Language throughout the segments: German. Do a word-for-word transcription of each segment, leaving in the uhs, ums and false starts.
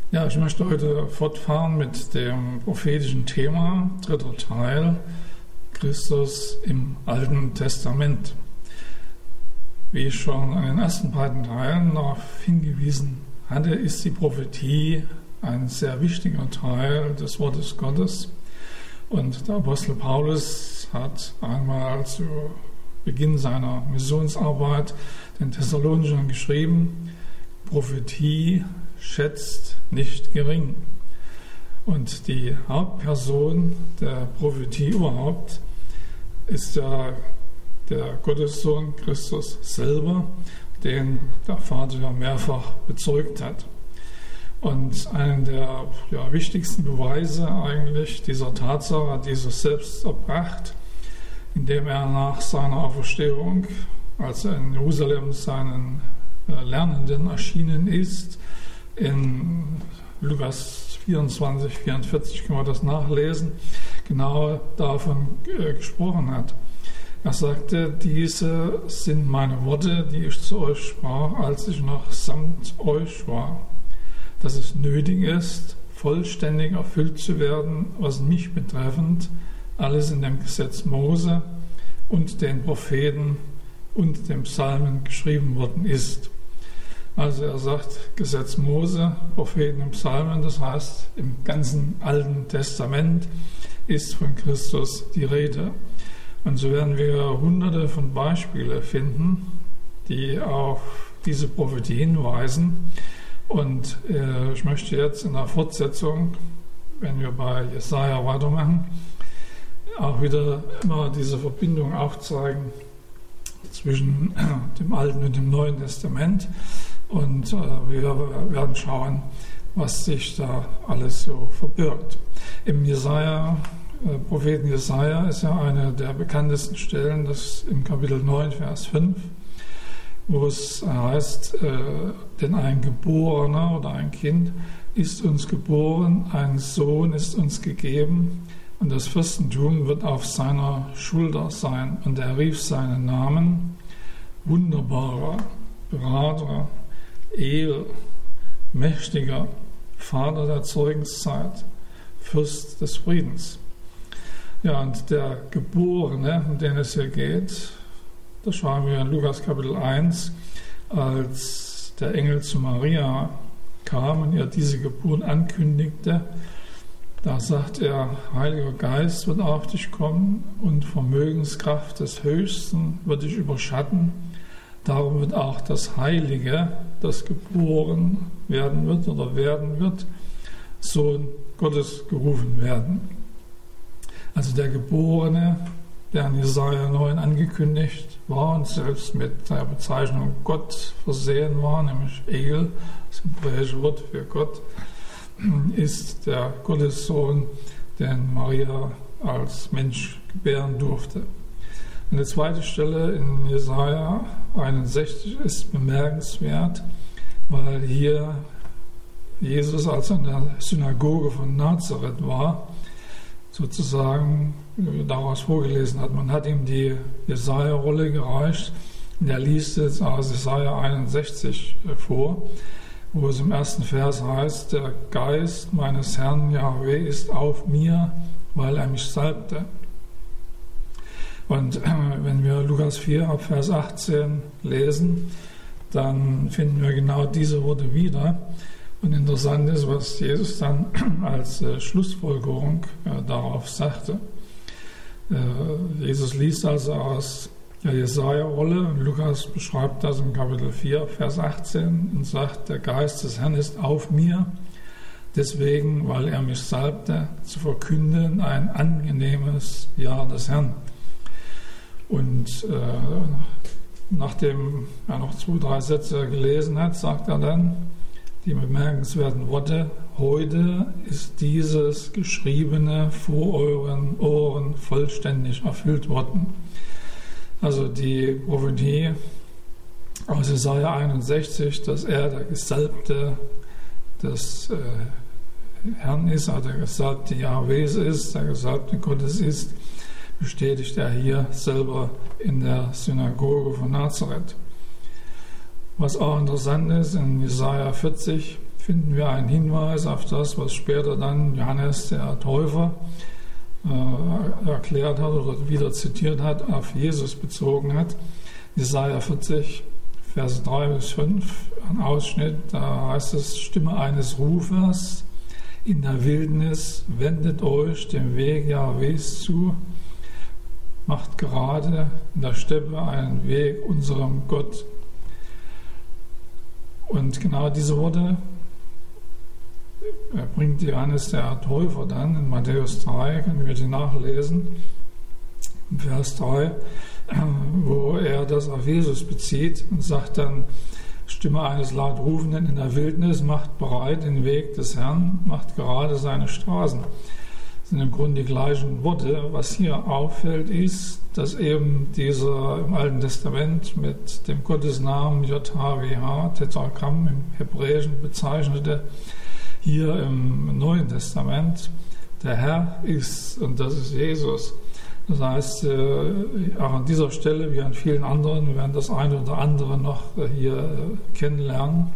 Ja, ich möchte heute fortfahren mit dem prophetischen Thema, dritter Teil, Christus im Alten Testament. Wie ich schon in den ersten beiden Teilen darauf hingewiesen hatte, ist die Prophetie ein sehr wichtiger Teil des Wortes Gottes. Und der Apostel Paulus hat einmal zu Beginn seiner Missionsarbeit den Thessalonichern geschrieben, Prophetie schätzt nicht gering. Und die Hauptperson der Prophetie überhaupt ist ja der Gottessohn Christus selber, den der Vater ja mehrfach bezeugt hat. Und einen der ja, wichtigsten Beweise eigentlich dieser Tatsache hat Jesus selbst erbracht, indem er nach seiner Auferstehung, als er in Jerusalem seinen äh, Lernenden erschienen ist, in Lukas vierundzwanzig, vierundvierzig können wir das nachlesen, genau davon äh, gesprochen hat. Er sagte, diese sind meine Worte, die ich zu euch sprach, als ich noch samt euch war, dass es nötig ist, vollständig erfüllt zu werden, was mich betreffend, alles in dem Gesetz Mose und den Propheten und den Psalmen geschrieben worden ist. Also er sagt, Gesetz Mose, Propheten und Psalmen, das heißt, im ganzen Alten Testament ist von Christus die Rede. Und so werden wir hunderte von Beispielen finden, die auf diese Prophetie hinweisen. Und äh, ich möchte jetzt in der Fortsetzung, wenn wir bei Jesaja weitermachen, auch wieder immer diese Verbindung aufzeigen zwischen dem Alten und dem Neuen Testament. Und äh, wir werden schauen, was sich da alles so verbirgt. Im Jesaja, äh, Propheten Jesaja ist ja eine der bekanntesten Stellen, das im Kapitel neun, Vers fünf, wo es heißt, äh, denn ein Geborener oder ein Kind ist uns geboren, ein Sohn ist uns gegeben und das Fürstentum wird auf seiner Schulter sein. Und er rief seinen Namen Wunderbarer, Berater, Edel, Mächtiger, Vater der Zeugenszeit, Fürst des Friedens. Ja, und der Geborene, um den es hier geht, das schauen wir in Lukas Kapitel eins, als der Engel zu Maria kam und ihr diese Geburt ankündigte. Da sagt er, Heiliger Geist wird auf dich kommen und Vermögenskraft des Höchsten wird dich überschatten. Darum wird auch das Heilige, das geboren werden wird oder werden wird, Sohn Gottes gerufen werden. Also der Geborene, der in Jesaja neun angekündigt war und selbst mit der Bezeichnung Gott versehen war, nämlich El, das hebräische Wort für Gott, ist der Gottessohn, den Maria als Mensch gebären durfte. Eine zweite Stelle in Jesaja einundsechzig ist bemerkenswert, weil hier Jesus, als er in der Synagoge von Nazareth war, sozusagen daraus vorgelesen hat. Man hat ihm die Jesaja-Rolle gereicht und er liest jetzt aus Jesaja einundsechzig vor, wo es im ersten Vers heißt, der Geist meines Herrn Jahwe ist auf mir, weil er mich salbte. Und wenn wir Lukas vier ab Vers achtzehn lesen, dann finden wir genau diese Worte wieder. Und interessant ist, was Jesus dann als äh, Schlussfolgerung äh, darauf sagte. Äh, Jesus liest also aus der Jesaja-Rolle und Lukas beschreibt das im Kapitel vier, Vers achtzehn und sagt, der Geist des Herrn ist auf mir, deswegen, weil er mich salbte, zu verkünden ein angenehmes Jahr des Herrn. Und äh, nachdem er noch zwei, drei Sätze gelesen hat, sagt er dann die bemerkenswerten Worte, heute ist dieses Geschriebene vor euren Ohren vollständig erfüllt worden. Also die Prophetie aus Jesaja einundsechzig, dass er der Gesalbte des äh, Herrn ist, also der Gesalbte Jahwes ist, der Gesalbte Gottes ist, bestätigt er hier selber in der Synagoge von Nazareth. Was auch interessant ist, in Jesaja vierzig, finden wir einen Hinweis auf das, was später dann Johannes der Täufer äh, erklärt hat oder wieder zitiert hat, auf Jesus bezogen hat. Jesaja vierzig, Verse drei bis fünf, ein Ausschnitt, da heißt es: Stimme eines Rufers in der Wildnis, wendet euch dem Weg Jahwes zu, macht gerade in der Steppe einen Weg unserem Gott. Und genau diese Worte bringt Johannes der Täufer dann in Matthäus drei, können wir die nachlesen, in Vers drei, wo er das auf Jesus bezieht und sagt dann: Stimme eines laut Rufenden in der Wildnis, macht bereit den Weg des Herrn, macht gerade seine Straßen. Das sind im Grunde die gleichen Worte. Was hier auffällt, ist, dass eben dieser im Alten Testament mit dem Gottesnamen J H W H, Tetragramm im Hebräischen bezeichnete, hier im Neuen Testament der Herr ist, und das ist Jesus. Das heißt, auch an dieser Stelle wie an vielen anderen, wir werden das eine oder andere noch hier kennenlernen,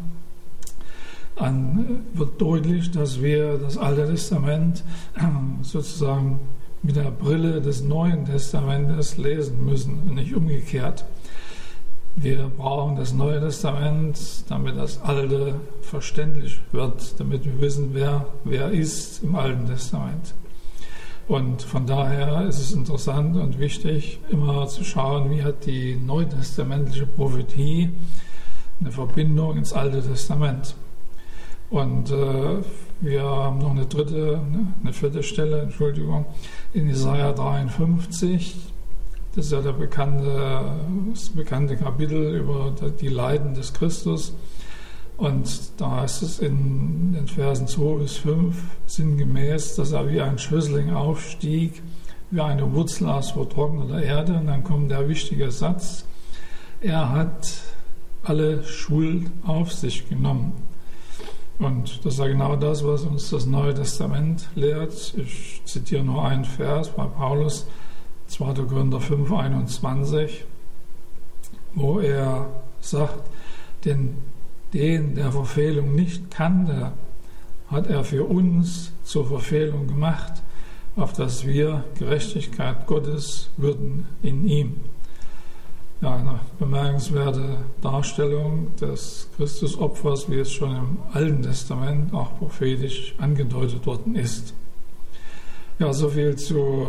an, wird deutlich, dass wir das Alte Testament sozusagen mit der Brille des Neuen Testamentes lesen müssen und nicht umgekehrt. Wir brauchen das Neue Testament, damit das Alte verständlich wird, damit wir wissen, wer wer ist im Alten Testament. Und von daher ist es interessant und wichtig, immer zu schauen, wie hat die neutestamentliche Prophetie eine Verbindung ins Alte Testament. Und äh, wir haben noch eine dritte, eine vierte Stelle, Entschuldigung, in Jesaja dreiundfünfzig. Das ist ja der bekannte, das bekannte Kapitel über die Leiden des Christus. Und da heißt es in den Versen zwei bis fünf sinngemäß, dass er wie ein Schössling aufstieg, wie eine Wurzel aus vertrockneter Erde. Und dann kommt der wichtige Satz: Er hat alle Schuld auf sich genommen. Und das ist ja genau das, was uns das Neue Testament lehrt. Ich zitiere nur einen Vers bei Paulus, zweiter Korinther fünf, einundzwanzig, wo er sagt: Denn den, der Verfehlung nicht kannte, hat er für uns zur Verfehlung gemacht, auf dass wir Gerechtigkeit Gottes würden in ihm. Ja, eine bemerkenswerte Darstellung des Christusopfers, wie es schon im Alten Testament auch prophetisch angedeutet worden ist. Ja, soviel zu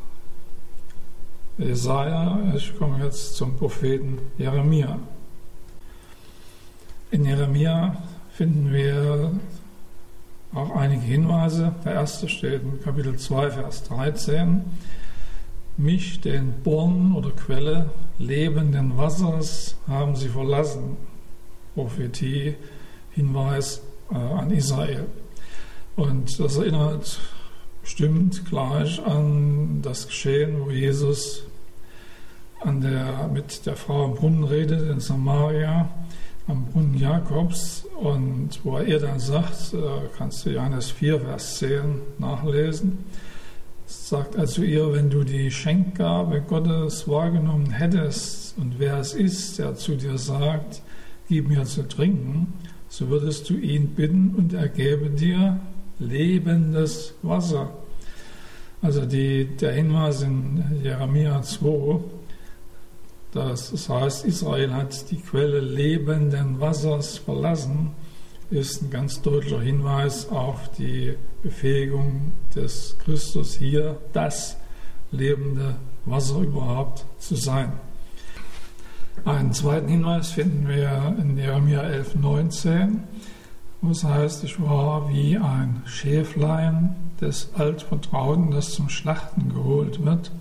Jesaja. Ich komme jetzt zum Propheten Jeremia. In Jeremia finden wir auch einige Hinweise. Der erste steht in Kapitel zwei, Vers dreizehn. Mich, den Born oder Quelle lebenden Wassers, haben sie verlassen. Prophetie, Hinweis äh, an Israel. Und das erinnert bestimmt gleich an das Geschehen, wo Jesus an der, mit der Frau am Brunnen redet in Samaria, am Brunnen Jakobs, und wo er ihr dann sagt, kannst du Johannes vier, Vers zehn nachlesen, sagt er zu ihr: Wenn du die Schenkgabe Gottes wahrgenommen hättest und wer es ist, der zu dir sagt, gib mir zu trinken, so würdest du ihn bitten und er gäbe dir lebendes Wasser. Also die, der Hinweis in Jeremia zwei, das heißt, Israel hat die Quelle lebenden Wassers verlassen, ist ein ganz deutlicher Hinweis auf die Befähigung des Christus, hier das lebende Wasser überhaupt zu sein. Einen zweiten Hinweis finden wir in Jeremia elf, neunzehn, wo es heißt: Ich war wie ein Schäflein des Altvertrauten, das zum Schlachten geholt wird.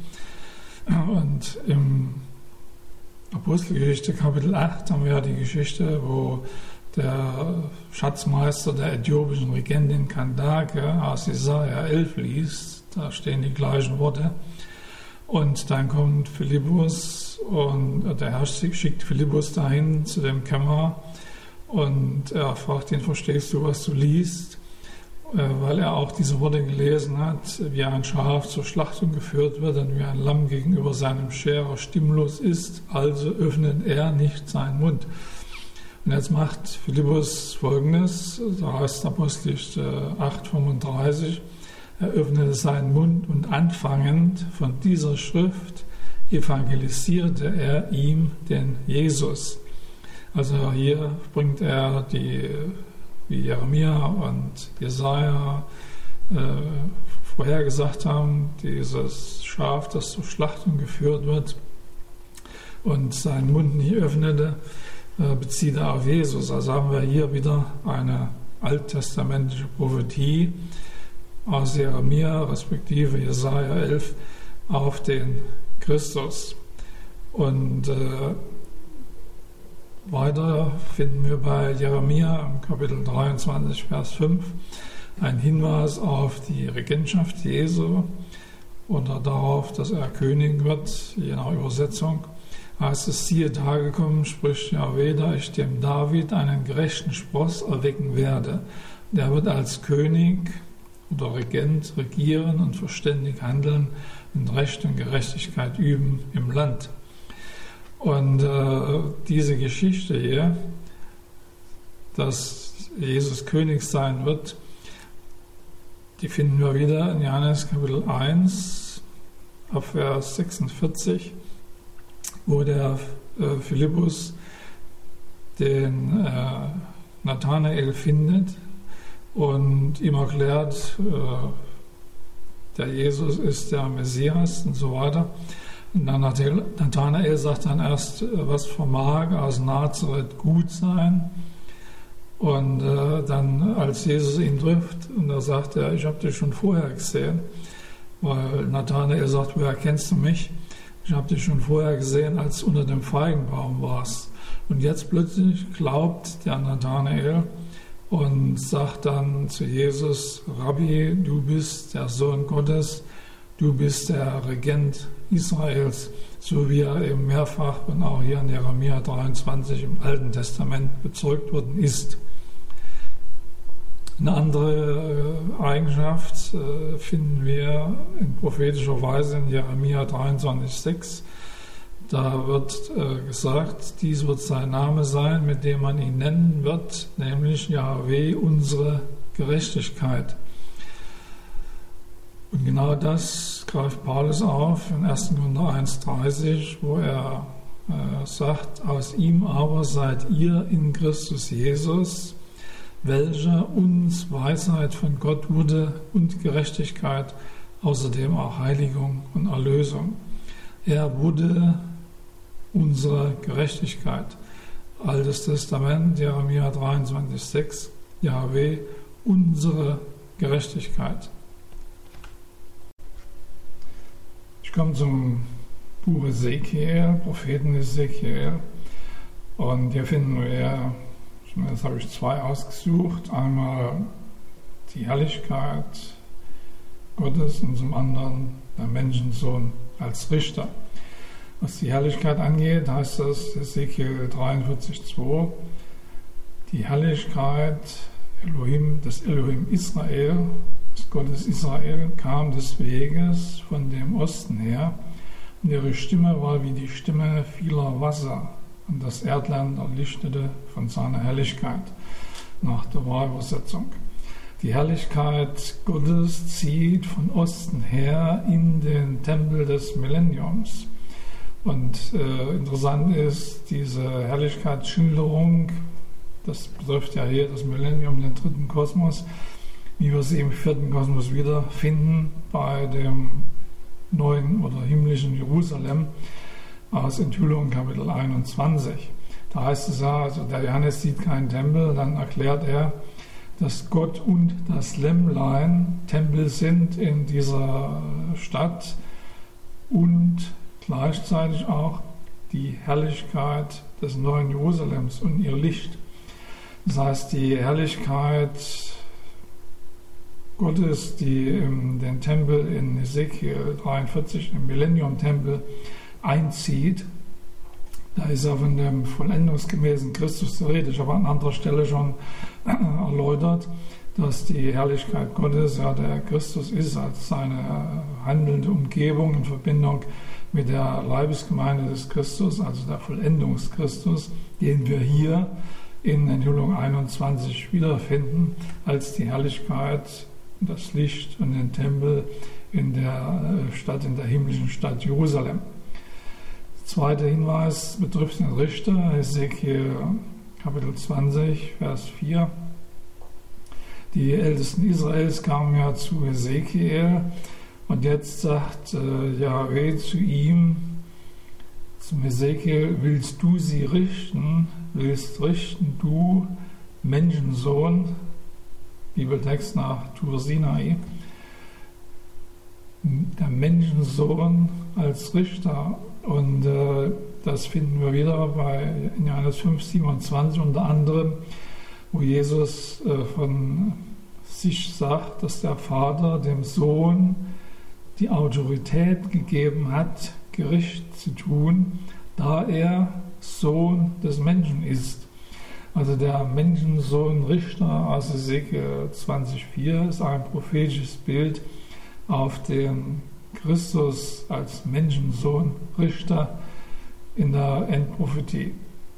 Und im Apostelgeschichte Kapitel acht haben wir ja die Geschichte, wo der Schatzmeister der äthiopischen Regentin Kandake aus Jesaja elf liest. Da stehen die gleichen Worte. Und dann kommt Philippus und der Herr schickt Philippus dahin zu dem Kämmerer und er fragt ihn: Verstehst du, was du liest? Weil er auch diese Worte gelesen hat, wie ein Schaf zur Schlachtung geführt wird und wie ein Lamm gegenüber seinem Scherer stimmlos ist, also öffnet er nicht seinen Mund. Und jetzt macht Philippus Folgendes, da heißt Apostelgeschichte acht fünfunddreißig, er öffnete seinen Mund und anfangend von dieser Schrift evangelisierte er ihm den Jesus. Also hier bringt er die, wie Jeremia und Jesaja äh, vorhergesagt haben, dieses Schaf, das zur Schlachtung geführt wird und seinen Mund nie öffnete, äh, bezieht er auf Jesus. Also haben wir hier wieder eine alttestamentliche Prophetie aus Jeremia, respektive Jesaja elf, auf den Christus. Und äh, weiter finden wir bei Jeremia im Kapitel dreiundzwanzig, Vers fünf, einen Hinweis auf die Regentschaft Jesu oder darauf, dass er König wird, je nach Übersetzung. Heißt es, siehe, dargekommen, spricht Jahwe, da ich dem David einen gerechten Spross erwecken werde. Der wird als König oder Regent regieren und verständig handeln und Recht und Gerechtigkeit üben im Land. Und äh, diese Geschichte hier, dass Jesus König sein wird, die finden wir wieder in Johannes Kapitel eins, ab Vers sechsundvierzig, wo der äh, Philippus den äh, Nathanael findet und ihm erklärt, äh, der Jesus ist der Messias und so weiter. Und dann Nathanael sagt dann erst, was vermag aus Nazareth gut sein. Und äh, dann, als Jesus ihn trifft, und da sagt er, ich habe dich schon vorher gesehen, weil Nathanael sagt, woher kennst du mich? Ich habe dich schon vorher gesehen, als du unter dem Feigenbaum warst. Und jetzt plötzlich glaubt der Nathanael und sagt dann zu Jesus, Rabbi, du bist der Sohn Gottes, du bist der Regent Israels, so wie er eben mehrfach und auch hier in Jeremia dreiundzwanzig im Alten Testament bezeugt worden ist. Eine andere Eigenschaft äh, finden wir in prophetischer Weise in Jeremia dreiundzwanzig sechs. Da wird äh, gesagt, dies wird sein Name sein, mit dem man ihn nennen wird, nämlich Jahwe, unsere Gerechtigkeit. Und genau das greift Paulus auf in erster Korinther eins dreißig, wo er äh, sagt, aus ihm aber seid ihr in Christus Jesus, welcher uns Weisheit von Gott wurde und Gerechtigkeit, außerdem auch Heiligung und Erlösung. Er wurde unsere Gerechtigkeit. Altes Testament, Jeremia dreiundzwanzig sechs, Jahwe, unsere Gerechtigkeit. Ich komme zum Buch Ezekiel, Propheten Ezekiel, und hier finden wir, jetzt habe ich zwei ausgesucht, einmal die Herrlichkeit Gottes und zum anderen der Menschensohn als Richter. Was die Herrlichkeit angeht, heißt das Ezekiel dreiundvierzig zwei, die Herrlichkeit Elohim, des Elohim Israel, des Gottes Israel, kam des Weges von dem Osten her, und ihre Stimme war wie die Stimme vieler Wasser, und das Erdland erlichtete von seiner Herrlichkeit, nach der Wahrübersetzung. Die Herrlichkeit Gottes zieht von Osten her in den Tempel des Millenniums. Und äh, interessant ist diese Herrlichkeitsschilderung, das betrifft ja hier das Millennium, den dritten Kosmos, wie wir sie im vierten Kosmos wiederfinden, bei dem neuen oder himmlischen Jerusalem aus Enthüllung Kapitel einundzwanzig. Da heißt es ja, also der Johannes sieht keinen Tempel, dann erklärt er, dass Gott und das Lämmlein Tempel sind in dieser Stadt und gleichzeitig auch die Herrlichkeit des neuen Jerusalems und ihr Licht. Das heißt, die Herrlichkeit Gottes, die in den Tempel in Ezekiel dreiundvierzig, im Millennium-Tempel, einzieht, da ist ja von dem vollendungsgemäßen Christus die Rede. Ich habe an anderer Stelle schon erläutert, dass die Herrlichkeit Gottes ja der Christus ist, als seine handelnde Umgebung in Verbindung mit der Leibesgemeinde des Christus, also der Vollendungschristus, den wir hier in Enthüllung einundzwanzig wiederfinden, als die Herrlichkeit, das Licht und den Tempel in der Stadt, in der himmlischen Stadt Jerusalem. Der zweite Hinweis betrifft den Richter, Hesekiel Kapitel zwanzig, Vers vier. Die Ältesten Israels kamen ja zu Hesekiel und jetzt sagt äh, Jahwe zu ihm, zum Hesekiel: Willst du sie richten? Willst richten du, Menschensohn? Bibeltext nach Tur Sinai. Der Menschensohn als Richter. Und äh, das finden wir wieder bei in Johannes fünf, siebenundzwanzig unter anderem, wo Jesus äh, von sich sagt, dass der Vater dem Sohn die Autorität gegeben hat, Gericht zu tun, da er Sohn des Menschen ist. Also der Menschensohn Richter aus Hesekiel zwanzig vier ist ein prophetisches Bild auf den Christus als Menschensohn Richter in der Endprophetie.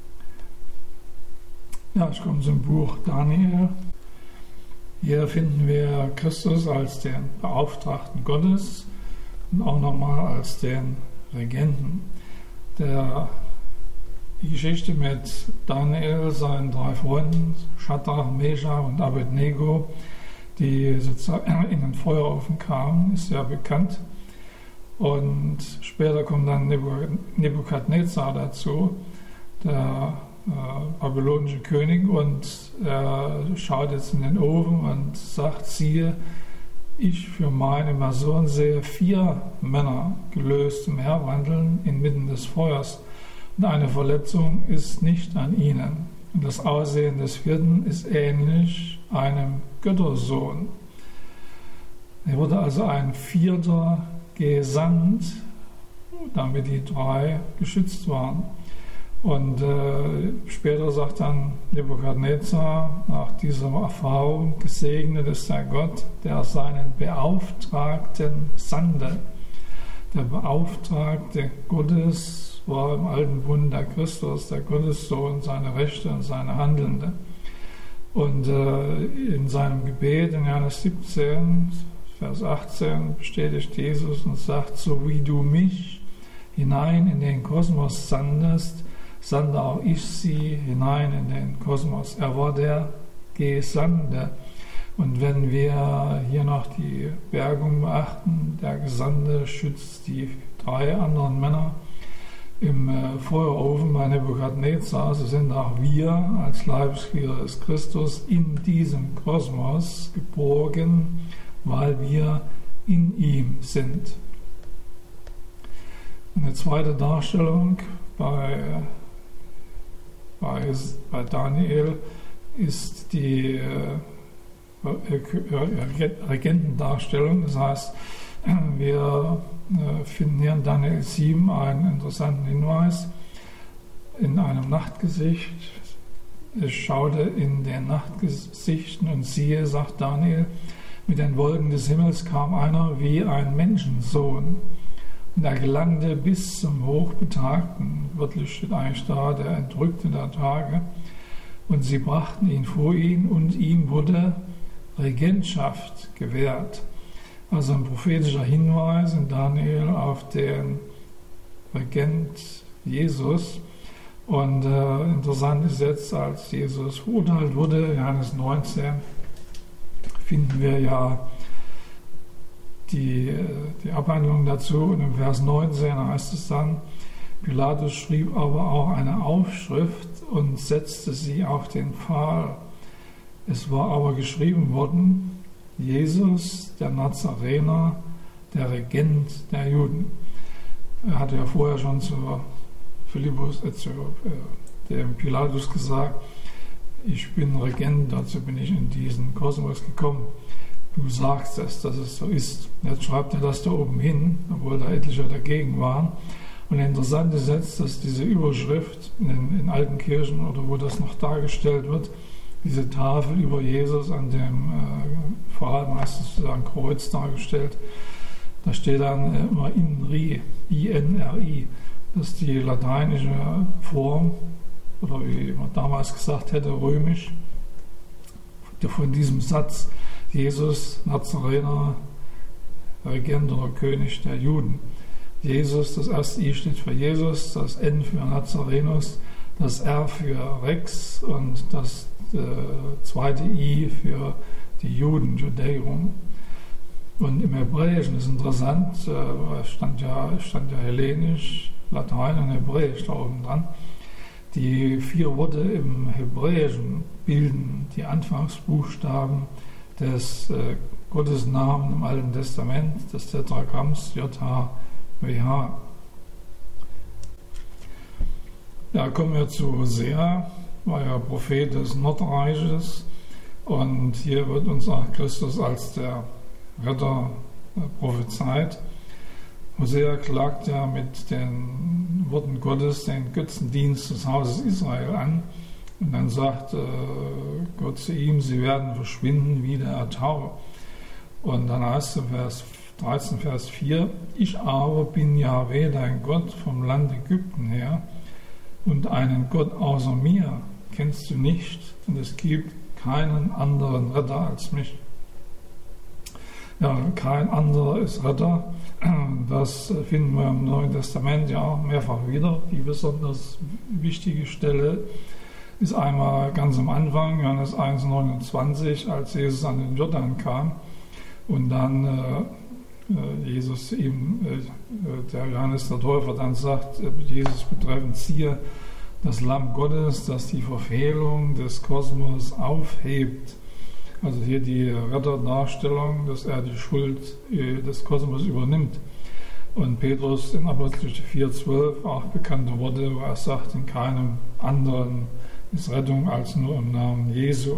Ja, ich komme zum Buch Daniel. Hier finden wir Christus als den Beauftragten Gottes und auch nochmal als den Regenten. Der, die Geschichte mit Daniel, seinen drei Freunden, Schadrach, Meschach und Abednego, die sozusagen in den Feuerofen kamen, ist ja bekannt. Und später kommt dann Nebukadnezar dazu, der äh, babylonische König, und er schaut jetzt in den Ofen und sagt: Siehe, ich für meine Person sehe vier Männer gelöst umherwandeln inmitten des Feuers, und eine Verletzung ist nicht an ihnen. Und das Aussehen des vierten ist ähnlich einem Göttersohn. Er wurde also ein Vierter gesandt, damit die drei geschützt waren. Und äh, später sagt dann Nebukadnezar nach dieser Erfahrung: Gesegnet ist der Gott, der seinen Beauftragten sandte. Der Beauftragte Gottes war im alten Bund der Christus, der Gottessohn, seine Rechte und seine Handelnde. Und äh, in seinem Gebet in Johannes siebzehn, Vers achtzehn bestätigt Jesus und sagt: So wie du mich hinein in den Kosmos sandest, sandte auch ich sie hinein in den Kosmos. Er war der Gesandte. Und wenn wir hier noch die Bergung beachten, der Gesandte schützt die drei anderen Männer im äh, Feuerofen bei Nebukadnezar, so sind auch wir als Leibesglieder des Christus in diesem Kosmos geborgen, weil wir in ihm sind. Eine zweite Darstellung bei Bei, bei Daniel ist die äh, Regentendarstellung. Das heißt, wir äh, finden hier in Daniel sieben einen interessanten Hinweis. In einem Nachtgesicht, ich schaute in den Nachtgesichten und siehe, sagt Daniel, mit den Wolken des Himmels kam einer wie ein Menschensohn. Und er gelangte bis zum Hochbetagten, wörtlich steht eigentlich da, der Entrückte der Tage. Und sie brachten ihn vor ihn und ihm wurde Regentschaft gewährt. Also ein prophetischer Hinweis in Daniel auf den Regent Jesus. Und äh, interessant ist jetzt, als Jesus verurteilt wurde, Johannes neunzehn, finden wir ja Die, die Abhandlung dazu, und im Vers neunzehn heißt es dann: Pilatus schrieb aber auch eine Aufschrift und setzte sie auf den Pfahl. Es war aber geschrieben worden: Jesus, der Nazarener, der Regent der Juden. Er hatte ja vorher schon zu Philippus, äh, zu äh, dem Pilatus gesagt: Ich bin Regent, dazu bin ich in diesen Kosmos gekommen. Du sagst es, dass es so ist. Jetzt schreibt er das da oben hin, obwohl da etliche dagegen waren. Und interessant ist jetzt, dass diese Überschrift in, in alten Kirchen oder wo das noch dargestellt wird, diese Tafel über Jesus an dem äh, Pfahl, meistens ein Kreuz dargestellt, da steht dann äh, immer INRI, I N R I. Das ist die lateinische Form oder wie man damals gesagt hätte, römisch, von diesem Satz, Jesus, Nazarener, Regent oder König der Juden. Jesus, das erste I steht für Jesus, das N für Nazarenus, das R für Rex und das äh, zweite I für die Juden, Judäum. Und im Hebräischen ist interessant, äh, stand, ja, stand ja Hellenisch, Latein und Hebräisch da oben dran. Die vier Worte im Hebräischen bilden die Anfangsbuchstaben des äh, Gottesnamen im Alten Testament, des Tetragramms J H W H. Ja, kommen wir zu Hosea, war ja Prophet des Nordreiches, und hier wird uns auch Christus als der Retter äh, prophezeit. Hosea klagt ja mit den Worten Gottes den Götzendienst des Hauses Israel an, und dann sagt äh, Gott zu ihm, sie werden verschwinden wie der Tau. Und dann heißt es in Vers dreizehn, Vers vier, ich aber bin Jahwe, dein Gott, vom Land Ägypten her, und einen Gott außer mir kennst du nicht, und es gibt keinen anderen Retter als mich. Ja, kein anderer ist Retter. Das finden wir im Neuen Testament ja auch mehrfach wieder. Die besonders wichtige Stelle ist einmal ganz am Anfang, Johannes eins neunundzwanzig, als Jesus an den Jordan kam und dann äh, Jesus ihm, äh, der Johannes der Täufer, dann sagt, äh, Jesus betreffend, siehe, das Lamm Gottes, das die Verfehlung des Kosmos aufhebt. Also hier die Retterdarstellung, dass er die Schuld äh, des Kosmos übernimmt. Und Petrus in Apostelgeschichte vier zwölf auch bekannte Worte, wo er sagt, in keinem anderen ist Rettung als nur im Namen Jesu.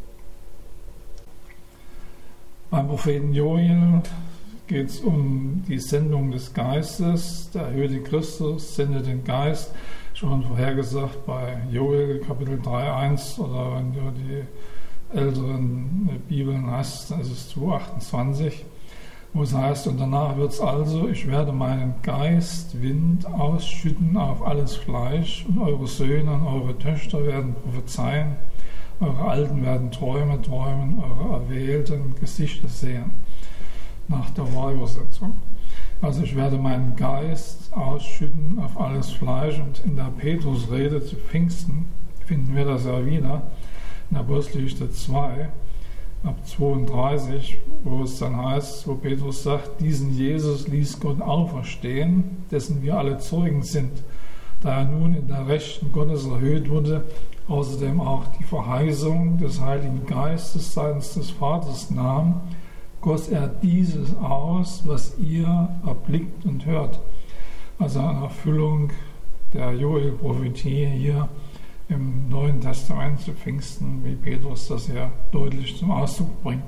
Beim Propheten Joel geht es um die Sendung des Geistes. Der erhöhte Christus sendet den Geist, schon vorhergesagt bei Joel Kapitel drei eins, oder wenn du die älteren Bibeln hast, dann ist es zwei achtundzwanzig, wo es heißt, und danach wird es also, ich werde meinen Geist, Wind ausschütten auf alles Fleisch, und eure Söhne und eure Töchter werden prophezeien, eure Alten werden Träume träumen, eure Erwählten Gesichter sehen. Nach der Wahrübersetzung. Also ich werde meinen Geist ausschütten auf alles Fleisch, und in der Petrusrede zu Pfingsten finden wir das ja wieder, in Apostelgeschichte zwei, ab zweiunddreißig, wo es dann heißt, wo Petrus sagt, diesen Jesus ließ Gott auferstehen, dessen wir alle Zeugen sind, da er nun in der Rechten Gottes erhöht wurde, außerdem auch die Verheißung des Heiligen Geistes seitens des Vaters nahm, goss er dieses aus, was ihr erblickt und hört. Also eine Erfüllung der Joel-Prophetie hier im Neuen Testament zu Pfingsten, wie Petrus das ja deutlich zum Ausdruck bringt.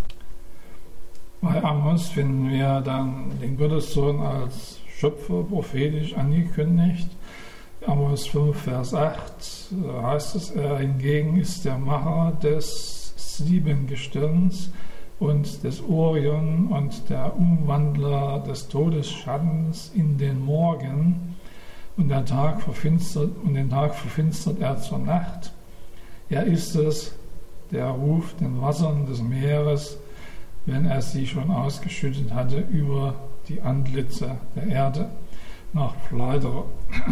Bei Amos finden wir dann den Gottessohn als Schöpfer prophetisch angekündigt. Amos fünf, Vers acht heißt es, er hingegen ist der Macher des Siebengestirns und des Orion und der Umwandler des Todesschattens in den Morgen, und der Tag verfinstert, und den Tag verfinstert er zur Nacht. Er ist es, der ruft den Wassern des Meeres, wenn er sie schon ausgeschüttet hatte, über die Antlitze der Erde, nach Pfleiderer.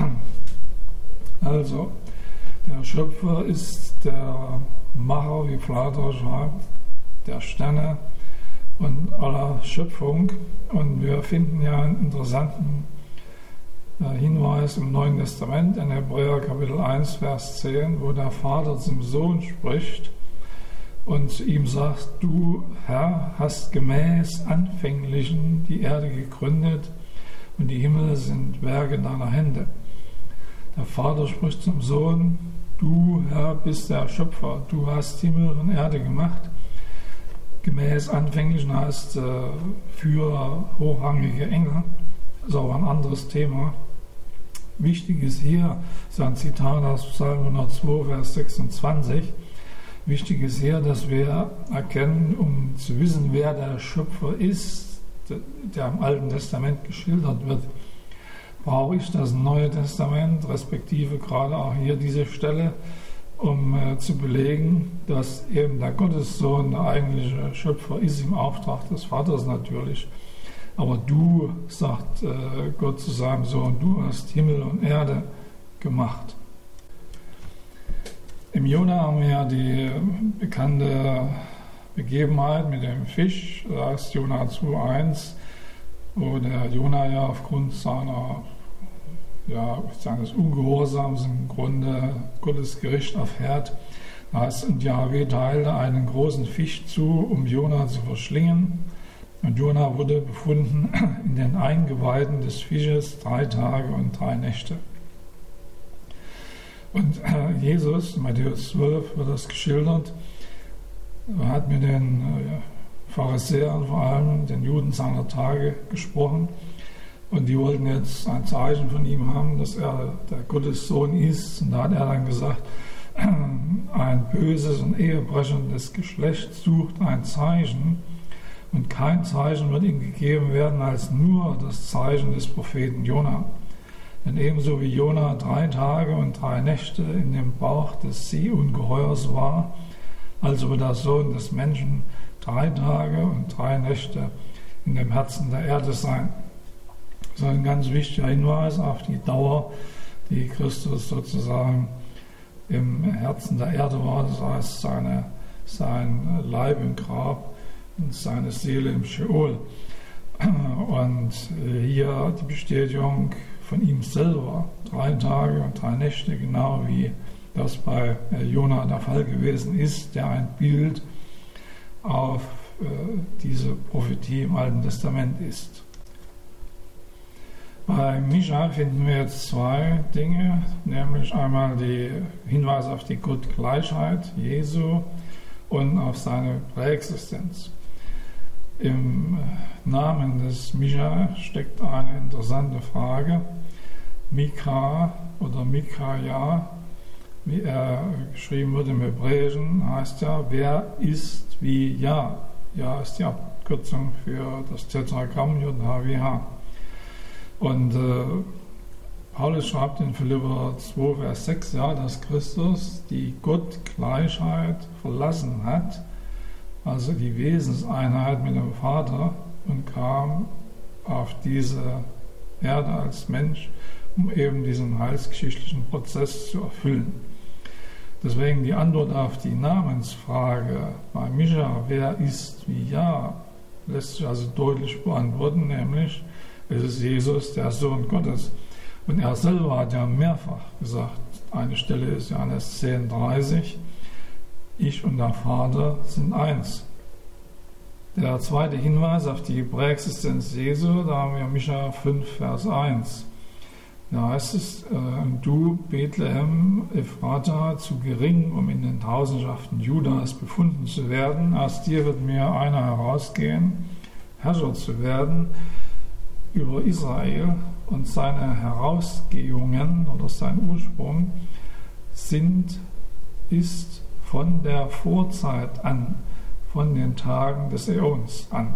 Also, der Schöpfer ist der Macher, wie Pfleiderer schreibt, der Sterne und aller Schöpfung. Und wir finden ja einen interessanten Hinweis im Neuen Testament, in Hebräer Kapitel eins, Vers zehn, wo der Vater zum Sohn spricht und zu ihm sagt, du, Herr, hast gemäß Anfänglichen die Erde gegründet und die Himmel sind Werke deiner Hände. Der Vater spricht zum Sohn, du, Herr, bist der Schöpfer, du hast Himmel und Erde gemacht. Gemäß Anfänglichen heißt äh, für hochrangige Engel, das ist aber ein anderes Thema. Wichtig ist hier, das ist ein Zitat aus Psalm hundertzwei, Vers sechsundzwanzig, wichtig ist hier, dass wir erkennen, um zu wissen, wer der Schöpfer ist, der im Alten Testament geschildert wird, brauche ich das Neue Testament, respektive gerade auch hier diese Stelle, um äh, zu belegen, dass eben der Gottessohn der eigentliche Schöpfer ist im Auftrag des Vaters natürlich. Aber du, sagt äh, Gott zu seinem Sohn, du hast Himmel und Erde gemacht. Im Jona haben wir ja die bekannte Begebenheit mit dem Fisch, da ist Jona zwei eins, wo der Jona ja aufgrund seiner, ja, seines Ungehorsams im Grunde Gottes Gericht erfährt. Da heißt, und Jahwe teilte einen großen Fisch zu, um Jona zu verschlingen. Und Jona wurde befunden in den Eingeweiden des Fisches drei Tage und drei Nächte. Und äh, Jesus, in Matthäus zwölf wird das geschildert, hat mit den äh, Pharisäern, vor allem den Juden seiner Tage, gesprochen. Und die wollten jetzt ein Zeichen von ihm haben, dass er der Gottessohn ist. Und da hat er dann gesagt, ein böses und ehebrechendes Geschlecht sucht ein Zeichen. Und kein Zeichen wird ihm gegeben werden als nur das Zeichen des Propheten Jona. Denn ebenso wie Jona drei Tage und drei Nächte in dem Bauch des Seeungeheuers war, also wird der Sohn des Menschen drei Tage und drei Nächte in dem Herzen der Erde sein. Das ist ein ganz wichtiger Hinweis auf die Dauer, die Christus sozusagen im Herzen der Erde war. Das heißt, seine, sein Leib im Grab und seine Seele im Scheol. Und hier die Bestätigung von ihm selber, drei Tage und drei Nächte, genau wie das bei Jona der Fall gewesen ist, der ein Bild auf äh, diese Prophetie im Alten Testament ist. Bei Micha finden wir jetzt zwei Dinge, nämlich einmal die Hinweise auf die Gottgleichheit Jesu und auf seine Präexistenz. Im Namen des Micha steckt eine interessante Frage. Mikra oder Mikaja, wie er geschrieben wird im Hebräischen, heißt ja, wer ist wie Ja? Ja ist die Abkürzung für das Tetragramm J H W H. Und äh, Paulus schreibt in Philipper zwei, Vers sechs, ja, dass Christus die Gottgleichheit verlassen hat, also die Wesenseinheit mit dem Vater, und kam auf diese Erde als Mensch, um eben diesen heilsgeschichtlichen Prozess zu erfüllen. Deswegen die Antwort auf die Namensfrage bei Micha, wer ist wie Ja, lässt sich also deutlich beantworten, nämlich es ist Jesus, der Sohn Gottes. Und er selber hat ja mehrfach gesagt, eine Stelle ist Johannes zehn dreißig, ich und der Vater sind eins. Der zweite Hinweis auf die Präexistenz Jesu, da haben wir Micha fünf, Vers eins. Da heißt es, äh, du Bethlehem Ephrata, zu gering, um in den Tausendschaften Judas befunden zu werden, aus dir wird mir einer herausgehen, Herrscher zu werden über Israel, und seine Herausgehungen oder sein Ursprung sind, ist von der Vorzeit an, von den Tagen des Äons an.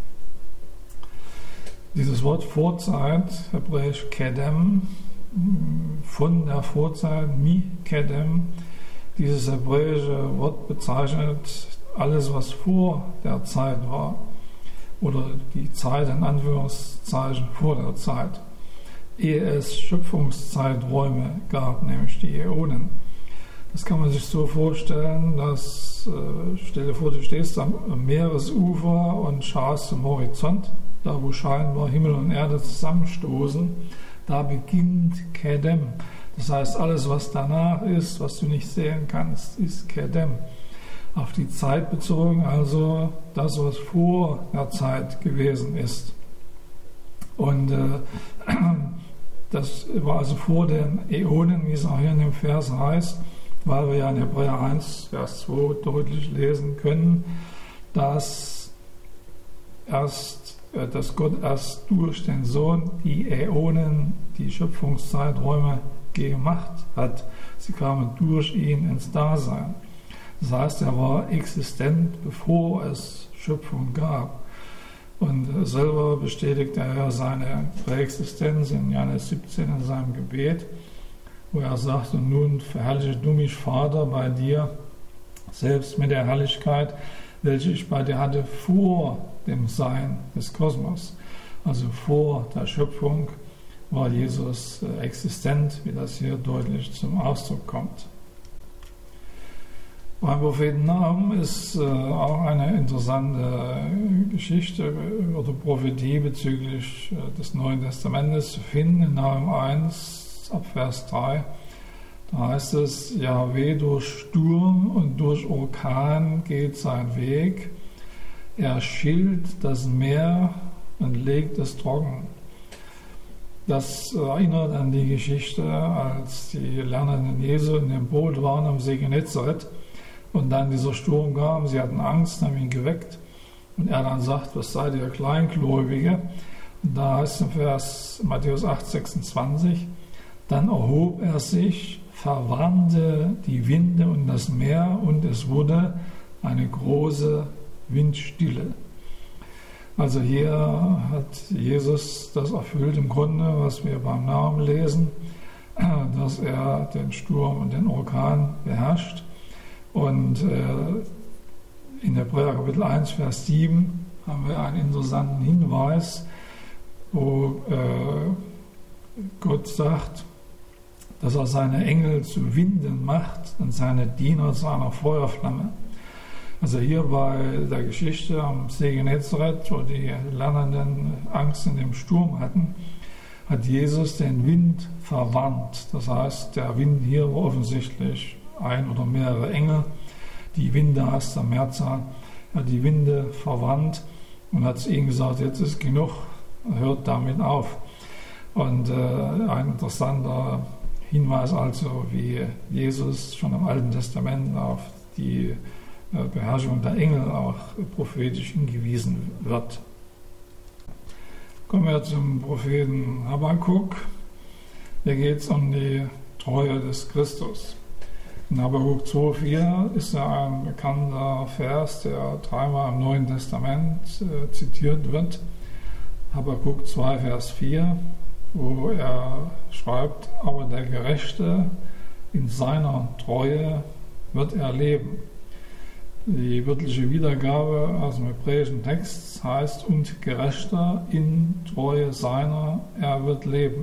Dieses Wort Vorzeit, hebräisch Kedem, von der Vorzeit, Mi Kedem, dieses hebräische Wort bezeichnet alles, was vor der Zeit war, oder die Zeit in Anführungszeichen vor der Zeit, ehe es Schöpfungszeiträume gab, nämlich die Äonen. Das kann man sich so vorstellen, dass, äh, stell dir vor, du stehst am Meeresufer und schaust zum Horizont, da wo scheinbar Himmel und Erde zusammenstoßen, da beginnt Kedem. Das heißt, alles, was danach ist, was du nicht sehen kannst, ist Kedem. Auf die Zeit bezogen, also das, was vor der Zeit gewesen ist. Und äh, das war also vor den Äonen, wie es auch hier in dem Vers heißt, weil wir ja in Hebräer eins, Vers zwei deutlich lesen können, dass, erst, äh, dass Gott erst durch den Sohn die Äonen, die Schöpfungszeiträume gemacht hat. Sie kamen durch ihn ins Dasein. Das heißt, er war existent, bevor es Schöpfung gab. Und selber bestätigt er ja seine Präexistenz in Johannes siebzehn in seinem Gebet, wo er sagt, und nun verherrliche du mich, Vater, bei dir, selbst mit der Herrlichkeit, welche ich bei dir hatte vor dem Sein des Kosmos. Also vor der Schöpfung war Jesus existent, wie das hier deutlich zum Ausdruck kommt. Beim Propheten Nahum ist äh, auch eine interessante Geschichte oder Prophetie bezüglich äh, des Neuen Testamentes zu finden. In Nahum eins, ab Vers drei, da heißt es, Jahwe durch Sturm und durch Orkan geht sein Weg. Er schillt das Meer und legt es trocken. Das erinnert an die Geschichte, als die Lernenden Jesu in dem Boot waren am See Genezareth und dann dieser Sturm kam. Sie hatten Angst, haben ihn geweckt und er dann sagt, was seid ihr Kleingläubige? Und da heißt es im Vers Matthäus acht, sechsundzwanzig, dann erhob er sich, verwarnte die Winde und das Meer und es wurde eine große Windstille. Also hier hat Jesus das erfüllt im Grunde, was wir beim Nahum lesen, dass er den Sturm und den Orkan beherrscht. Und in Hebräer Kapitel eins, Vers sieben haben wir einen interessanten Hinweis, wo Gott sagt, dass er seine Engel zu Winden macht und seine Diener zu einer Feuerflamme. Also hier bei der Geschichte am See Genezareth, wo die Lernenden Angst in dem Sturm hatten, hat Jesus den Wind verwandt. Das heißt, der Wind hier war offensichtlich ein oder mehrere Engel. Die Winde heißt der Mehrzahl. Er hat die Winde verwandt und hat zu ihnen gesagt, jetzt ist genug, hört damit auf. Und äh, ein interessanter Hinweis also, wie Jesus schon im Alten Testament auf die Beherrschung der Engel auch prophetisch hingewiesen wird. Kommen wir zum Propheten Habakuk. Hier geht es um die Treue des Christus. In Habakuk zwei, vier ist ja ein bekannter Vers, der dreimal im Neuen Testament äh, zitiert wird. Habakuk zwei, Vers vier, wo er schreibt, aber der Gerechte in seiner Treue wird er leben. Die wörtliche Wiedergabe aus dem hebräischen Text heißt, und Gerechter in Treue seiner, er wird leben.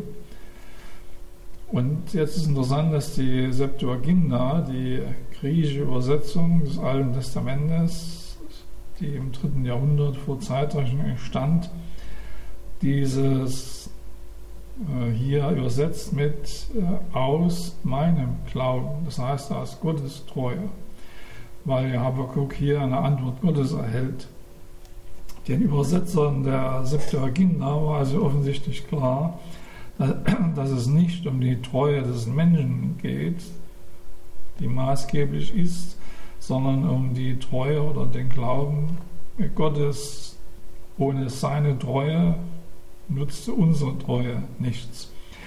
Und jetzt ist interessant, dass die Septuaginta, die griechische Übersetzung des Alten Testamentes, die im dritten Jahrhundert vor Zeitrechnung entstand, dieses äh, hier übersetzt mit äh, aus meinem Glauben, das heißt aus Gottes Treue, weil Habakuk hier eine Antwort Gottes erhält. Den Übersetzern der Septuaginta war also offensichtlich klar, dass es nicht um die Treue des Menschen geht, die maßgeblich ist, sondern um die Treue oder den Glauben Gottes. Ohne seine Treue nutzte unsere Treue nichts.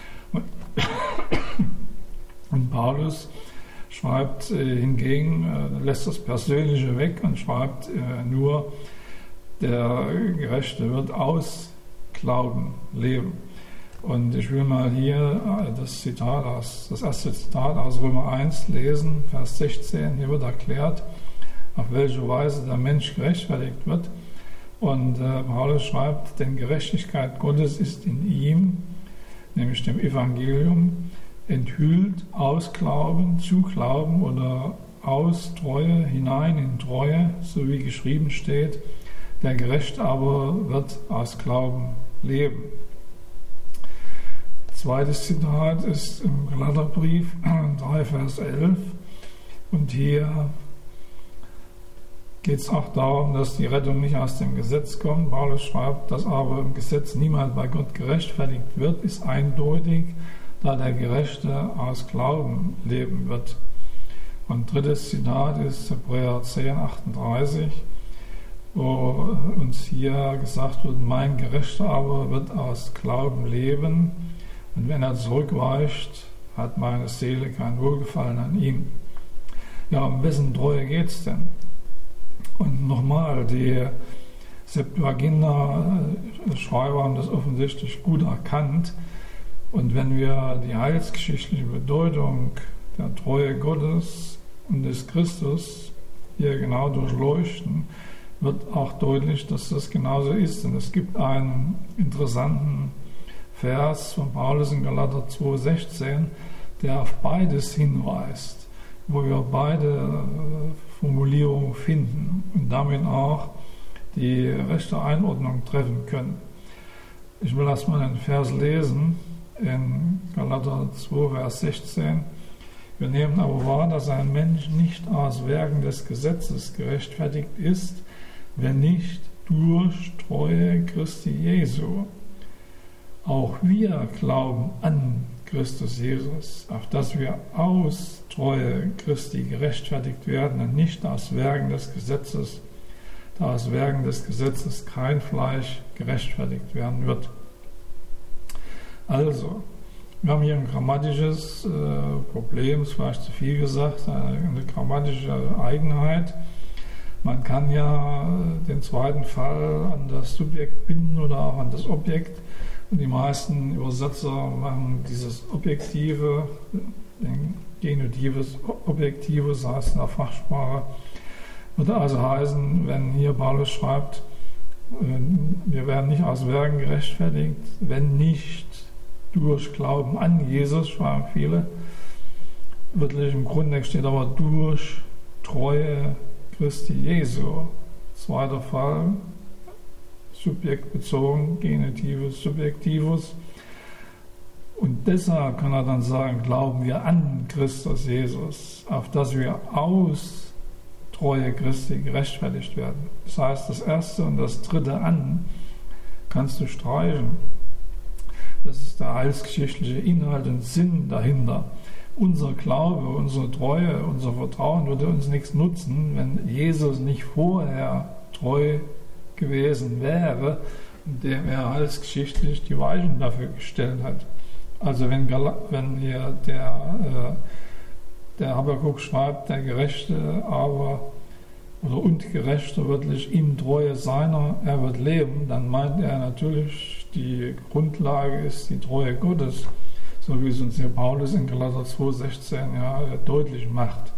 Und Paulus schreibt äh, hingegen, äh, lässt das Persönliche weg und schreibt äh, nur, der Gerechte wird aus Glauben leben. Und ich will mal hier äh, das Zitat aus, das erste Zitat aus Römer eins lesen, Vers sechzehn. Hier wird erklärt, auf welche Weise der Mensch gerechtfertigt wird. Und äh, Paulus schreibt, denn Gerechtigkeit Gottes ist in ihm, nämlich dem Evangelium, enthüllt aus Glauben zu Glauben oder aus Treue hinein in Treue, so wie geschrieben steht, der Gerechte aber wird aus Glauben leben. Zweites Zitat ist im Galaterbrief drei, Vers elf, und hier geht es auch darum, dass die Rettung nicht aus dem Gesetz kommt. Paulus schreibt, dass aber im Gesetz niemand bei Gott gerechtfertigt wird, ist eindeutig, da der Gerechte aus Glauben leben wird. Und drittes Zitat ist Hebräer zehn, achtunddreißig, wo uns hier gesagt wird, mein Gerechter aber wird aus Glauben leben, und wenn er zurückweicht, hat meine Seele kein Wohlgefallen an ihm. Ja, um wessen Treue geht es denn? Und nochmal, die Septuaginta-Schreiber haben das offensichtlich gut erkannt. Und wenn wir die heilsgeschichtliche Bedeutung der Treue Gottes und des Christus hier genau durchleuchten, wird auch deutlich, dass das genauso ist. Und es gibt einen interessanten Vers von Paulus in Galater zwei sechzehn, der auf beides hinweist, wo wir beide Formulierungen finden und damit auch die rechte Einordnung treffen können. Ich will erstmal den Vers lesen in Galater zwei, Vers sechzehn. Wir nehmen aber wahr, dass ein Mensch nicht aus Werken des Gesetzes gerechtfertigt ist, wenn nicht durch Treue Christi Jesu. Auch wir glauben an Christus Jesus, auf dass wir aus Treue Christi gerechtfertigt werden und nicht aus Werken des Gesetzes, da aus Werken des Gesetzes kein Fleisch gerechtfertigt werden wird. Also, wir haben hier ein grammatisches äh, Problem, ist vielleicht zu viel gesagt, eine, eine grammatische Eigenheit. Man kann ja den zweiten Fall an das Subjekt binden oder auch an das Objekt. Und die meisten Übersetzer machen dieses Objektive, den Genitives Objektives, das heißt in der Fachsprache, würde also heißen, wenn hier Paulus schreibt, wir werden nicht aus Werken gerechtfertigt, wenn nicht durch Glauben an Jesus, schreiben viele. Wörtlich im Grundtext steht aber durch Treue Christi Jesu. Zweiter Fall, subjektbezogen, Genitives, Subjektivus. Und deshalb kann er dann sagen, glauben wir an Christus Jesus, auf dass wir aus Treue Christi gerechtfertigt werden. Das heißt, das erste und das dritte an kannst du streichen. Das ist der heilsgeschichtliche Inhalt und Sinn dahinter. Unser Glaube, unsere Treue, unser Vertrauen würde uns nichts nutzen, wenn Jesus nicht vorher treu gewesen wäre, indem er heilsgeschichtlich die Weichen dafür gestellt hat. Also wenn, wenn hier der, äh, der Habakuk schreibt, der Gerechte aber oder und Gerechte wörtlich in Treue seiner, er wird leben, dann meint er natürlich, die Grundlage ist die Treue Gottes, so wie es uns hier Paulus in Galater zwei sechzehn ja deutlich macht.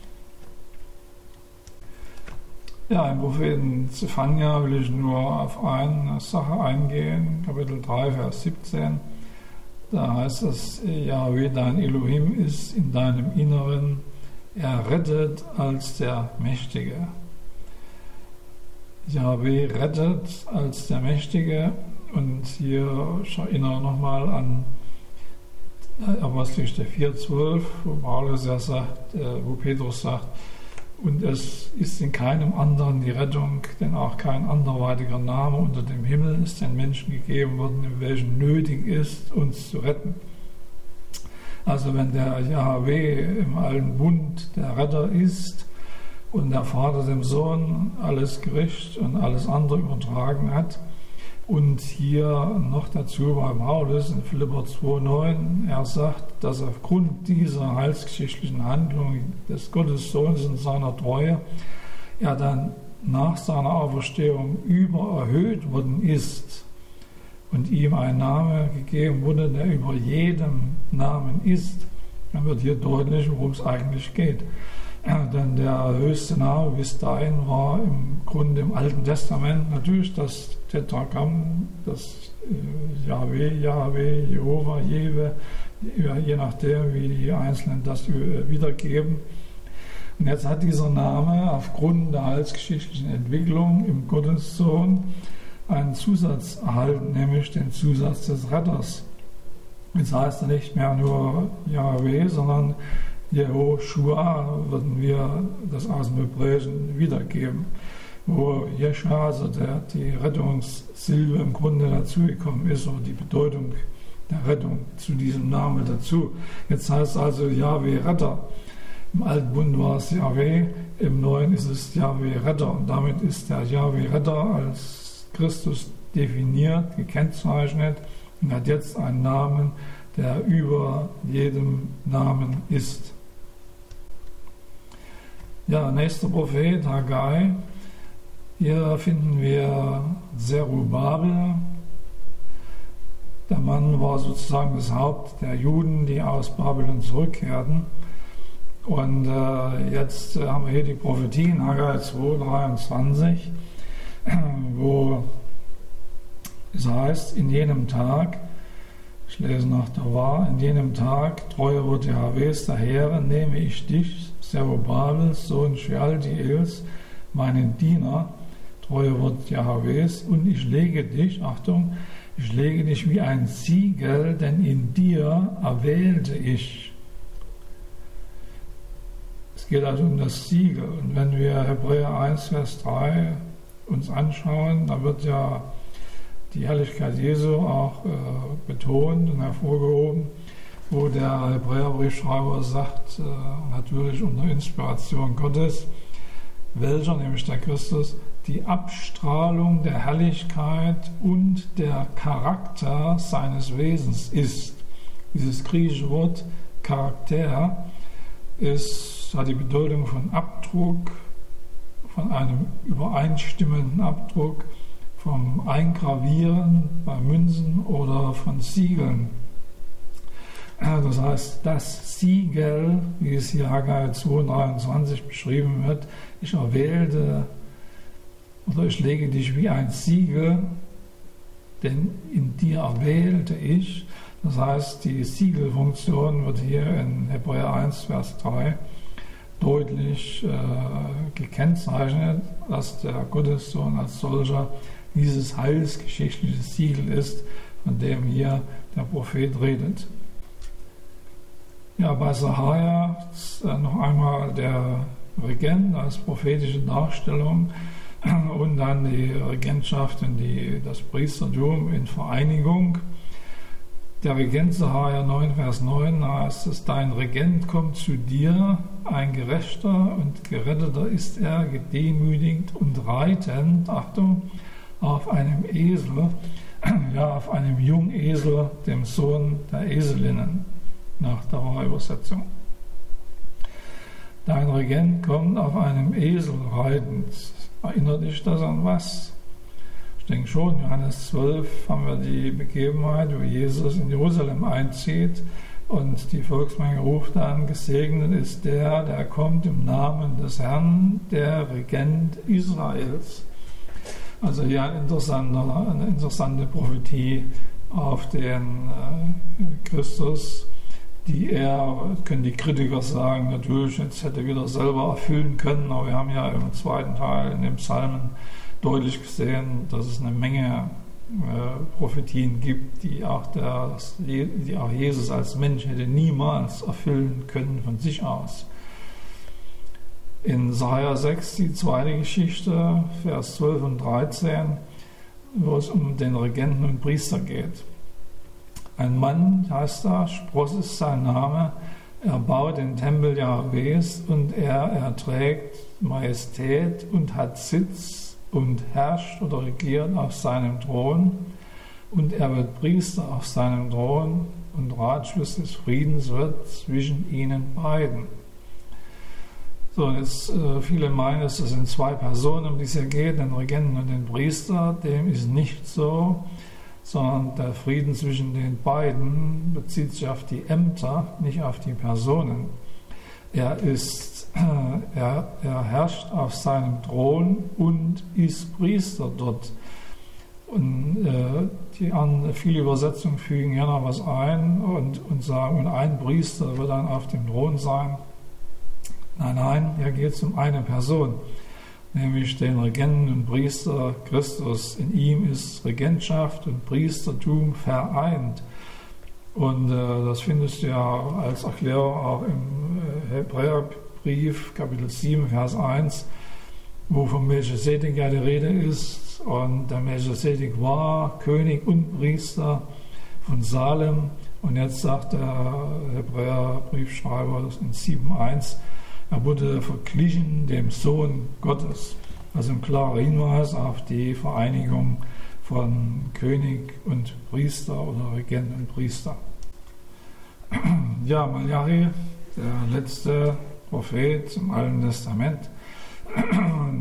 Ja, im Propheten Zephania will ich nur auf eine Sache eingehen, Kapitel drei, Vers siebzehn. Da heißt es, Jahwe, dein Elohim ist in deinem Inneren, er rettet als der Mächtige. Jahwe rettet als der Mächtige. Und hier erinnere ich nochmal an Apostelgeschichte vier zwölf, wo Paulus ja sagt, wo Petrus sagt, und es ist in keinem anderen die Rettung, denn auch kein anderweitiger Name unter dem Himmel ist den Menschen gegeben worden, in welchem nötig ist, uns zu retten. Also wenn der Jahwe im alten Bund der Retter ist und der Vater dem Sohn alles Gericht und alles andere übertragen hat, und hier noch dazu bei Paulus in Philipper zwei neun, er sagt, dass aufgrund dieser heilsgeschichtlichen Handlung des Gottessohnes und seiner Treue er dann nach seiner Auferstehung übererhöht worden ist und ihm ein Name gegeben wurde, der über jedem Namen ist, dann wird hier deutlich, worum es eigentlich geht. Ja, denn der höchste Name bis dahin war im Grunde im Alten Testament natürlich das Tetragramm, das äh, Jahwe, Jahwe, Jehova, Jewe, je nachdem, wie die Einzelnen das wiedergeben. Und jetzt hat dieser Name aufgrund der heilsgeschichtlichen Entwicklung im Gottessohn einen Zusatz erhalten, nämlich den Zusatz des Retters. Jetzt heißt er nicht mehr nur Jahwe, sondern Jehoshua, würden wir das aus dem Hebräischen wiedergeben, wo Jeschua, also der, die Rettungssilbe im Grunde dazugekommen ist, oder die Bedeutung der Rettung zu diesem Namen dazu. Jetzt heißt also Jahwe Retter. Im Alten Bund war es Jahwe, im Neuen ist es Jahwe Retter. Und damit ist der Jahwe Retter als Christus definiert, gekennzeichnet und hat jetzt einen Namen, der über jedem Namen ist. Ja, nächster Prophet, Haggai. Hier finden wir Zerubabel. Der Mann war sozusagen das Haupt der Juden, die aus Babylon zurückkehrten. Und äh, jetzt äh, haben wir hier die Prophetie in Haggai zwei, dreiundzwanzig, äh, wo es heißt, in jenem Tag, ich lese nach der Wahr, in jenem Tag, treue Wort Jahwes, der Heere, nehme ich dich, Zerubabel, Sohn Shealtiels, meinen Diener, treue Wort Jahwes, und ich lege dich, Achtung, ich lege dich wie ein Siegel, denn in dir erwählte ich. Es geht also um das Siegel. Und wenn wir Hebräer eins, Vers drei uns anschauen, da wird ja die Herrlichkeit Jesu auch äh, betont und hervorgehoben, wo der Hebräerbriefschreiber sagt, äh, natürlich unter Inspiration Gottes, welcher, nämlich der Christus, die Abstrahlung der Herrlichkeit und der Charakter seines Wesens ist. Dieses griechische Wort Charakter ist, hat die Bedeutung von Abdruck, von einem übereinstimmenden Abdruck, vom Eingravieren bei Münzen oder von Siegeln. Das heißt, das Siegel, wie es hier Haggai zwei, dreiundzwanzig beschrieben wird, ich erwählte oder ich lege dich wie ein Siegel, denn in dir erwählte ich. Das heißt, die Siegelfunktion wird hier in Hebräer eins, Vers drei deutlich äh, gekennzeichnet, dass der Gottessohn als solcher dieses heilsgeschichtliche Siegel ist, von dem hier der Prophet redet. Ja, bei Sachaja äh, noch einmal der Regent als prophetische Darstellung und dann die Regentschaft und die, das Priestertum in Vereinigung. Der Regent Sachaja neun, Vers neun heißt es, dein Regent kommt zu dir, ein Gerechter und Geretteter ist er, gedemütigt und reitend, Achtung, auf einem Esel, ja, auf einem Jungesel, dem Sohn der Eselinnen, nach der Übersetzung. Dein Regent kommt auf einem Esel reitend. Erinnert dich das an was? Ich denke schon, Johannes zwölf haben wir die Begebenheit, wo Jesus in Jerusalem einzieht und die Volksmenge ruft dann, gesegnet ist der, der kommt im Namen des Herrn, der Regent Israels. Also hier ein interessanter, eine interessante Prophetie auf den äh, Christus, die er, können die Kritiker sagen, natürlich, jetzt hätte er wieder selber erfüllen können, aber wir haben ja im zweiten Teil in den Psalmen deutlich gesehen, dass es eine Menge äh, Prophetien gibt, die auch, der, die auch Jesus als Mensch hätte niemals erfüllen können von sich aus. In Sachaja sechs, die zweite Geschichte, Vers zwölf und dreizehn, wo es um den Regenten und Priester geht. Ein Mann, heißt da, Spross ist sein Name, er baut den Tempel Jahwes und er erträgt Majestät und hat Sitz und herrscht oder regiert auf seinem Thron und er wird Priester auf seinem Thron und Ratschluss des Friedens wird zwischen ihnen beiden. So, jetzt äh, viele meinen, es sind zwei Personen, um die es hier geht, den Regenten und den Priester. Dem ist nicht so, sondern der Frieden zwischen den beiden bezieht sich auf die Ämter, nicht auf die Personen. Er ist, äh, er, er herrscht auf seinem Thron und ist Priester dort. Und äh, die anderen, viele Übersetzungen fügen hier noch was ein und, und sagen, und ein Priester wird dann auf dem Thron sein. Nein, nein, hier geht es um eine Person, nämlich den Regenten und Priester Christus. In ihm ist Regentschaft und Priestertum vereint. Und äh, das findest du ja als Erklärung auch im äh, Hebräerbrief, Kapitel sieben, Vers eins, wo vom Melchisedek ja die Rede ist. Und der Melchisedek war König und Priester von Salem. Und jetzt sagt der Hebräerbriefschreiber in sieben eins, er wurde verglichen dem Sohn Gottes. Also ein klarer Hinweis auf die Vereinigung von König und Priester oder Regent und Priester. Ja, Malachi, der letzte Prophet im Alten Testament.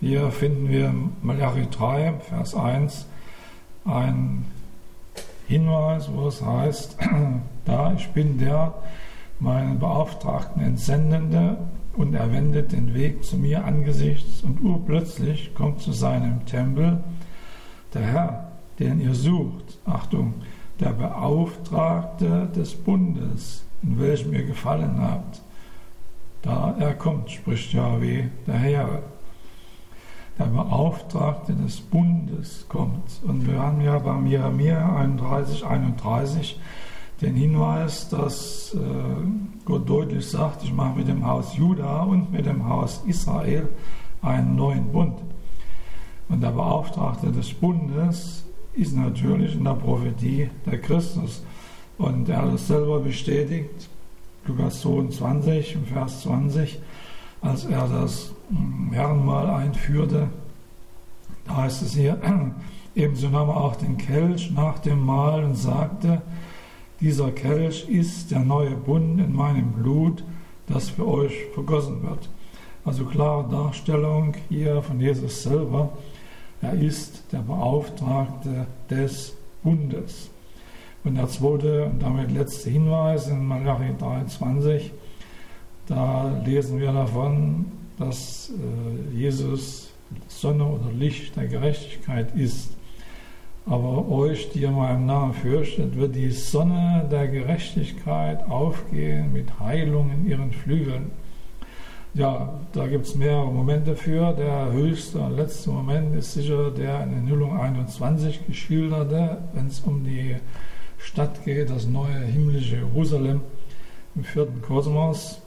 Hier finden wir in Malachi drei, Vers eins, einen Hinweis, wo es heißt, da ich bin der, meinen Beauftragten Entsendende, und er wendet den Weg zu mir angesichts, und urplötzlich kommt zu seinem Tempel der Herr, den ihr sucht. Achtung, der Beauftragte des Bundes, in welchem ihr gefallen habt. Da er kommt, spricht Jahwe, der Herr. Der Beauftragte des Bundes kommt. Und wir haben ja beim Jeremia einunddreißig, einunddreißig den Hinweis, dass äh, Gott deutlich sagt, ich mache mit dem Haus Juda und mit dem Haus Israel einen neuen Bund. Und der Beauftragte des Bundes ist natürlich in der Prophetie der Christus. Und er hat es selber bestätigt, Lukas zweiundzwanzig, im Vers zwanzig, als er das Herrenmahl einführte. Da heißt es hier, ebenso nahm er auch den Kelch nach dem Mahl und sagte, dieser Kelch ist der neue Bund in meinem Blut, das für euch vergossen wird. Also klare Darstellung hier von Jesus selber. Er ist der Beauftragte des Bundes. Und der zweite und damit letzte Hinweis in Malachi dreiundzwanzig, da lesen wir davon, dass äh, Jesus Sonne oder Licht der Gerechtigkeit ist. Aber euch, die ihr meinem Namen fürchtet, wird die Sonne der Gerechtigkeit aufgehen mit Heilung in ihren Flügeln. Ja, da gibt es mehrere Momente für. Der höchste und letzte Moment ist sicher der in Enthüllung einundzwanzig geschilderte, wenn es um die Stadt geht, das neue himmlische Jerusalem im vierten Kosmos.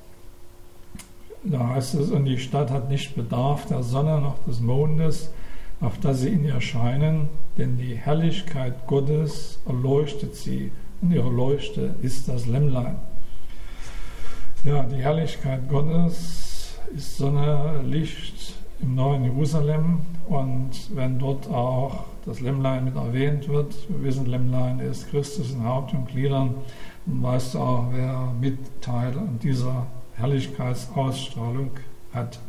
Da heißt es, und die Stadt hat nicht Bedarf der Sonne noch des Mondes, auf das sie in ihr scheinen, denn die Herrlichkeit Gottes erleuchtet sie, und ihre Leuchte ist das Lämmlein. Ja, die Herrlichkeit Gottes ist Sonne, Licht im neuen Jerusalem, und wenn dort auch das Lämmlein mit erwähnt wird, wir wissen, Lämmlein ist Christus in Haupt und Gliedern, dann weißt du auch, wer Mitteil an dieser Herrlichkeitsausstrahlung hat.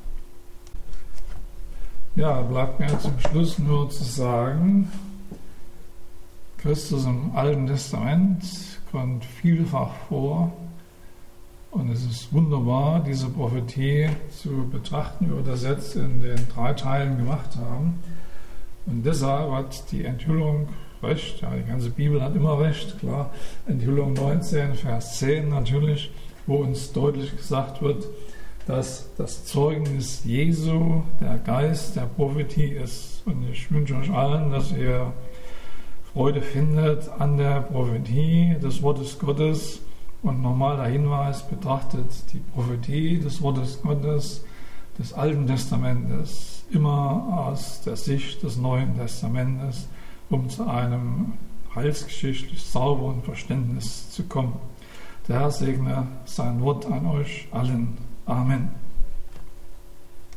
Ja, bleibt mir zum Schluss nur zu sagen, Christus im Alten Testament kommt vielfach vor, und es ist wunderbar, diese Prophetie zu betrachten, wie wir das jetzt in den drei Teilen gemacht haben. Und deshalb hat die Enthüllung recht, ja, die ganze Bibel hat immer recht, klar. Enthüllung neunzehn, Vers zehn natürlich, wo uns deutlich gesagt wird, dass das Zeugnis Jesu der Geist der Prophetie ist. Und ich wünsche euch allen, dass ihr Freude findet an der Prophetie des Wortes Gottes. Und nochmal der Hinweis, betrachtet die Prophetie des Wortes Gottes des Alten Testamentes immer aus der Sicht des Neuen Testamentes, um zu einem heilsgeschichtlich sauberen Verständnis zu kommen. Der Herr segne sein Wort an euch allen. Amen.